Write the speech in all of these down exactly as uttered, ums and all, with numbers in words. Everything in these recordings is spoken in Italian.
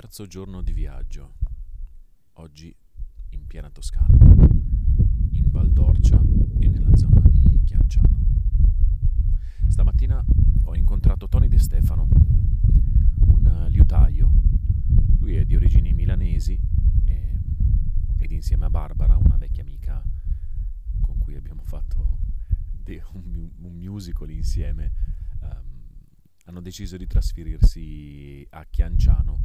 terzo giorno di viaggio, oggi in piena Toscana, in Val d'Orcia e nella zona di Chianciano. Stamattina ho incontrato Tony De Stefano, un liutaio. Lui è di origini milanesi e, ed insieme a Barbara, una vecchia amica con cui abbiamo fatto de, un, un musical insieme, um, hanno deciso di trasferirsi a Chianciano.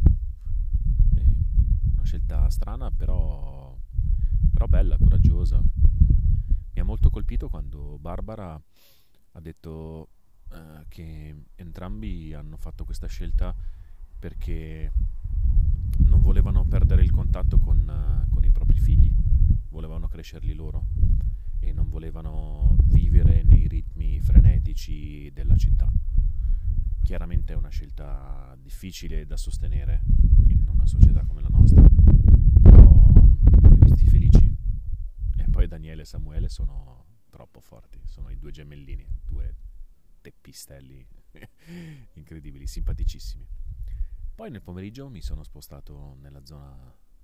È una scelta strana, però, però bella, coraggiosa. Mi ha molto colpito quando Barbara ha detto uh, che entrambi hanno fatto questa scelta perché non volevano perdere il contatto con, uh, con i propri figli, volevano crescerli loro e non volevano vivere nei ritmi frenetici della città. Chiaramente è una scelta difficile da sostenere in una società come la nostra, però li ho visti felici. E poi Daniele e Samuele sono troppo forti, sono i due gemellini, due teppistelli incredibili, simpaticissimi. Poi nel pomeriggio mi sono spostato nella zona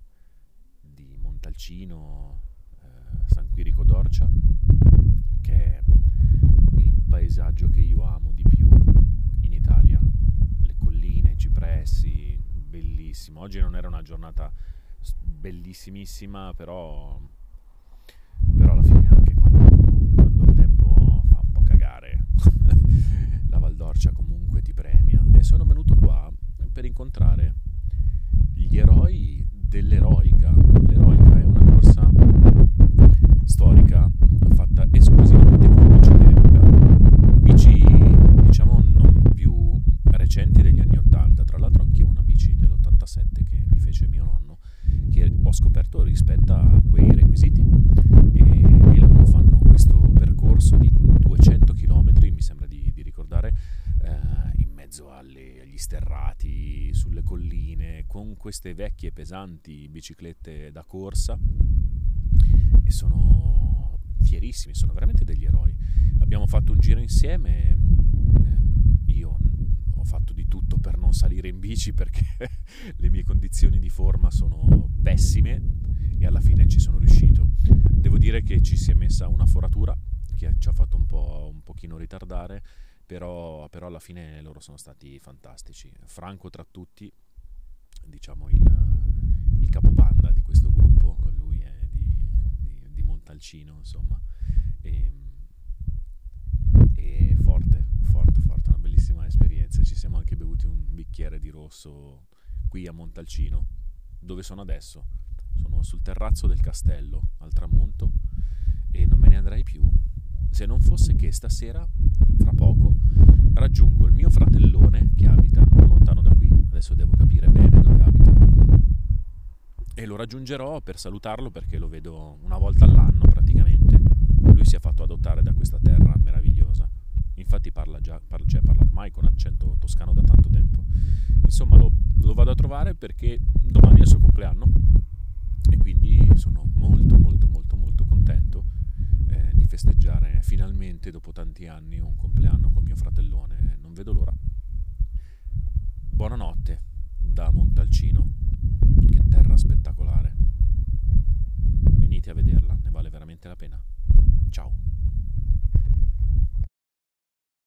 di Montalcino, eh, San Quirico d'Orcia, che è il paesaggio che io amo di più in Italia. Le colline, i cipressi, bellissimo. Oggi non era una giornata bellissimissima, però però alla fine anche quando, quando il tempo fa un po' cagare la Val d'Orcia comunque ti premia. E sono venuto qua per incontrare gli eroi dell'Eroica. L'Eroica è una corsa storica fatta esclusivamente con bici d'epoca, bici diciamo non più recenti degli anni ottanta. Tra l'altro anch'io ho una bici dell'ottantasette che mi fece mio nonno, che ho scoperto rispetta quei requisiti, e, e loro fanno questo percorso di duecento chilometri, mi sembra di, di ricordare, eh, in mezzo alle, agli sterrati, sulle colline, con queste vecchie pesanti biciclette da corsa, e sono fierissimi, sono veramente degli eroi. Abbiamo fatto un giro insieme, eh, io ho fatto di tutto per non salire in bici perché le mie condizioni di forma sono pessime, e alla fine ci sono riuscito. Devo dire che ci si è messa una foratura che ci ha fatto un po' un pochino ritardare, però, però alla fine loro sono stati fantastici. Franco tra tutti, diciamo il, il capobanda di questo gruppo, lui è di, di, di Montalcino, insomma, e, e forte, forte, forte, una bellissima esperienza. Ci siamo anche bevuti un bicchiere di rosso qui a Montalcino, dove sono adesso. Sono sul terrazzo del castello al tramonto e non me ne andrei più se non fosse che stasera, fra poco, raggiungo il mio fratellone che abita non lontano da qui. Adesso devo capire bene dove abita, e lo raggiungerò per salutarlo perché lo vedo una volta all'anno praticamente. Lui si è fatto adottare da questa terra meravigliosa, infatti parla già parla, cioè parla ormai con accento toscano da tanto tempo. Insomma, lo, lo vado a trovare perché domani è il suo compleanno e quindi sono molto molto molto molto contento eh, di festeggiare finalmente dopo tanti anni un compleanno col mio fratellone. Non vedo l'ora. Buonanotte da Montalcino, che terra spettacolare, venite a vederla, ne vale veramente la pena. Ciao.